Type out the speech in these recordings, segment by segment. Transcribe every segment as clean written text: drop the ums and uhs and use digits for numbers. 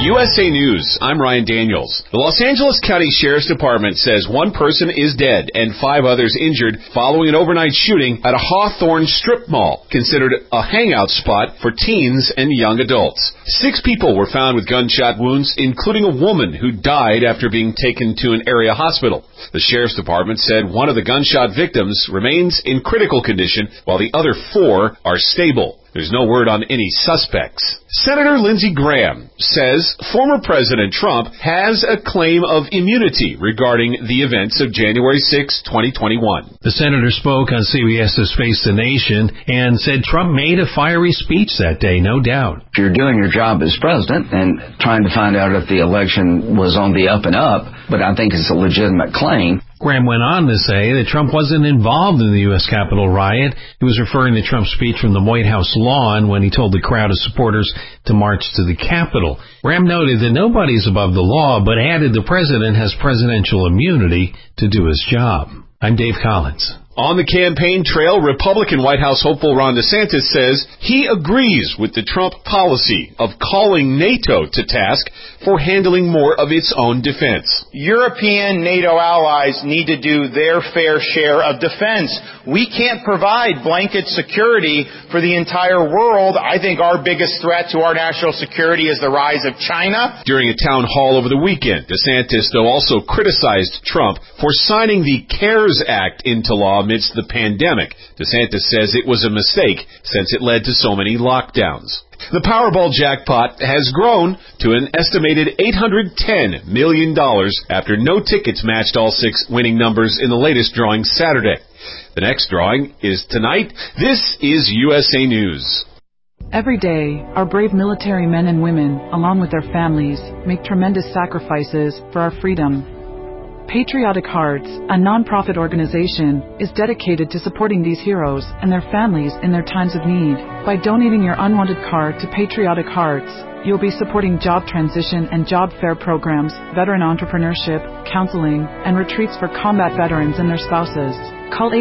USA News, I'm Ryan Daniels. The Los Angeles County Sheriff's Department says one person is dead and 5 others injured following an overnight shooting at a Hawthorne strip mall, considered a hangout spot for teens and young adults. 6 people were found with gunshot wounds, including a woman who died after being taken to an area hospital. The Sheriff's Department said one of the gunshot victims remains in critical condition while the other 4 are stable. There's no word on any suspects. Senator Lindsey Graham says former President Trump has a claim of immunity regarding the events of January 6, 2021. The senator spoke on CBS's Face the Nation and said Trump made a fiery speech that day, no doubt. If you're doing your job as president and trying to find out if the election was on the up and up, but I think it's a legitimate claim. Graham went on to say that Trump wasn't involved in the U.S. Capitol riot. He was referring to Trump's speech from the White House lawn when he told the crowd of supporters to march to the Capitol. Graham noted that nobody's above the law, but added the president has presidential immunity to do his job. I'm Dave Collins. On the campaign trail, Republican White House hopeful Ron DeSantis says he agrees with the Trump policy of calling NATO to task for handling more of its own defense. European NATO allies need to do their fair share of defense. We can't provide blanket security for the entire world. I think our biggest threat to our national security is the rise of China. During a town hall over the weekend, DeSantis, though, also criticized Trump for signing the CARES Act into law amidst the pandemic. DeSantis says it was a mistake since it led to so many lockdowns. The Powerball jackpot has grown to an estimated $810 million after no tickets matched all 6 winning numbers in the latest drawing Saturday. The next drawing is tonight. This is USA News. Every day, our brave military men and women, along with their families, make tremendous sacrifices for our freedom. Patriotic Hearts, a non-profit organization, is dedicated to supporting these heroes and their families in their times of need. By donating your unwanted car to Patriotic Hearts, you'll be supporting job transition and job fair programs, veteran entrepreneurship, counseling, and retreats for combat veterans and their spouses. Call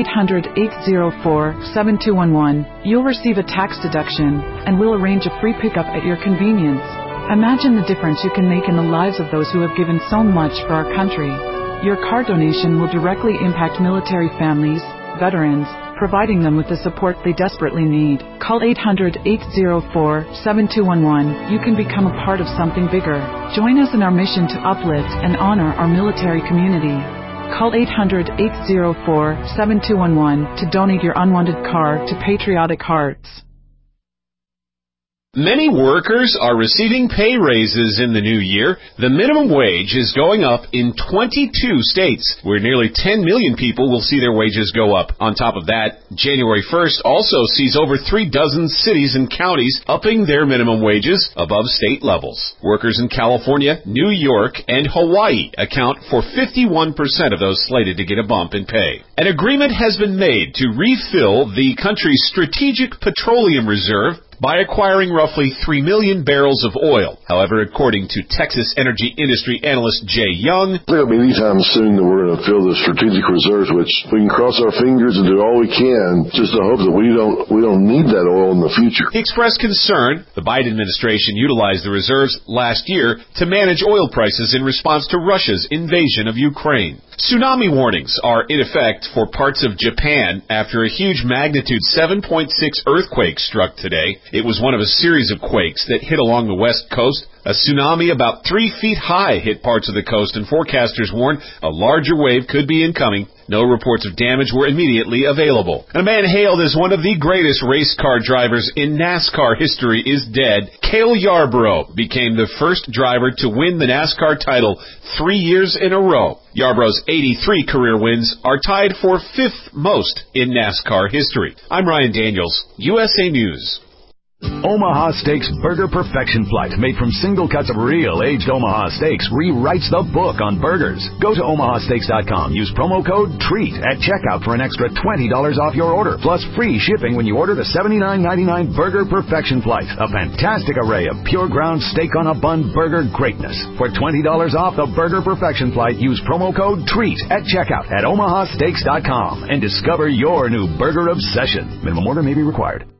800-804-7211. You'll receive a tax deduction, and we'll arrange a free pickup at your convenience. Imagine the difference you can make in the lives of those who have given so much for our country. Your car donation will directly impact military families, veterans, providing them with the support they desperately need. Call 800-804-7211. You can become a part of something bigger. Join us in our mission to uplift and honor our military community. Call 800-804-7211 to donate your unwanted car to Patriotic Hearts. Many workers are receiving pay raises in the new year. The minimum wage is going up in 22 states, where nearly 10 million people will see their wages go up. On top of that, January 1st also sees over 3 dozen cities and counties upping their minimum wages above state levels. Workers in California, New York, and Hawaii account for 51% of those slated to get a bump in pay. An agreement has been made to refill the country's strategic petroleum reserve by acquiring roughly 3 million barrels of oil. However, according to Texas energy industry analyst Jay Young, it'll be anytime soon that we're going to fill the strategic reserves, which we can cross our fingers and do all we can just to hope that we don't need that oil in the future. He expressed concern the Biden administration utilized the reserves last year to manage oil prices in response to Russia's invasion of Ukraine. Tsunami warnings are in effect for parts of Japan after a huge magnitude 7.6 earthquake struck today. It was one of a series of quakes that hit along the west coast. A tsunami about 3 feet high hit parts of the coast, and forecasters warn a larger wave could be incoming. No reports of damage were immediately available. A man hailed as one of the greatest race car drivers in NASCAR history is dead. Cale Yarborough became the first driver to win the NASCAR title 3 years in a row. Yarborough's 83 career wins are tied for 5th most in NASCAR history. I'm Ryan Daniels, USA News. Omaha Steaks Burger Perfection Flight, made from single cuts of real aged Omaha steaks, rewrites the book on burgers. Go to omahasteaks.com. Use promo code TREAT at checkout for an extra $20 off your order, plus free shipping when you order the $79.99 Burger Perfection Flight. A fantastic array of pure ground steak on a bun burger greatness. For $20 off the Burger Perfection Flight, use promo code TREAT at checkout at omahasteaks.com and discover your new burger obsession. Minimum order may be required.